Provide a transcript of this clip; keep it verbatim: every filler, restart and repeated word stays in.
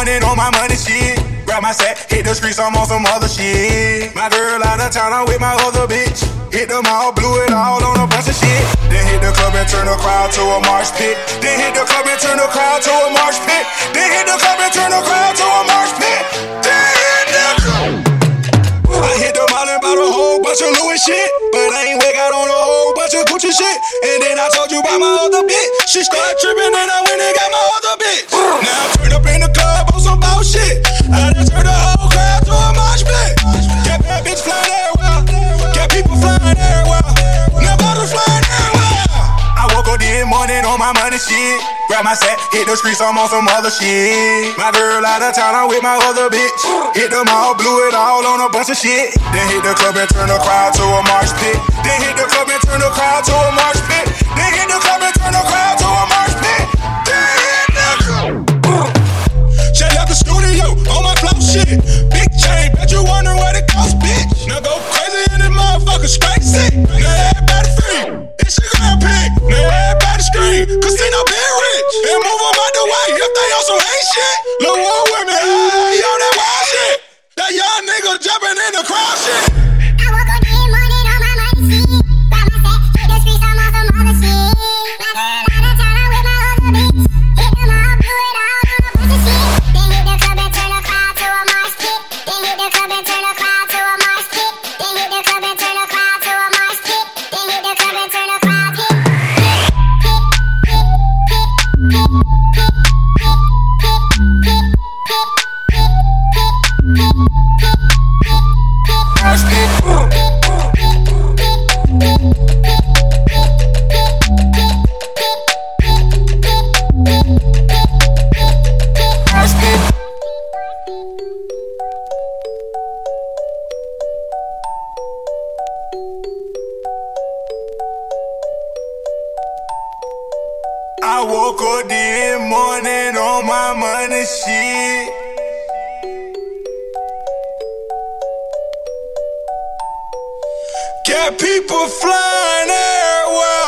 morning on my money shit. Grab my sack, hit the streets, I'm on some other shit. My girl out of town, I'm with my other bitch. Hit them all, blew it all on a bunch of shit. Then hit the club and turn the crowd to a marsh pit. Then hit the club and turn the crowd to a marsh pit. Then hit the club and turn the crowd to a marsh pit. Then hit the club. I hit them all and bought a whole bunch of Louis shit, but I ain't wake out on a whole bunch of Gucci shit. And then I told you about my other bitch. She started tripping and I went and got my other bitch. Now I turned up in the club on some bullshit. I done turned the whole crowd to a mosh pit. Got that bitch flying everywhere. Got people flying everywhere. Now bottles flying everywhere. I woke up this morning on my money shit. Grab my sack, hit the streets, I'm on some other shit. My girl out of town, I'm with my other bitch. Hit them all, blew it all on a bunch of shit. Then hit the club and turn the crowd to a marsh pit. Then hit the club and turn the crowd to a marsh pit. Then hit the club and turn the crowd to a marsh pit. Then hit the club. Check out the studio on my flow shit. Big chain, bet you wondering what it costs, bitch. Now go crazy in this motherfucker, straight sick. Now everybody free, Instagram pic. Now everybody scream, casino been rich. And move them out the way if they on some hate shit. Lil' war women, hey, yo, that wild shit. That young nigga jumping in the crowd shit. I woke up this morning on my money shit. Got my sack, hit the streets, I'm on some other shit. My girl out of town, I'm with my other bitch. Hit them all, blew it all on a bunch of shit. Then hit the club and turn the crowd to a marsh pit. Then hit the club and turn the crowd to a marsh pit. Then hit the club and turn the crowd to a marsh pit. Then hit the club and turn the crowd pit. Marsh pit. Marsh pit. I woke up this morning on my money shit. Got people flying everywhere.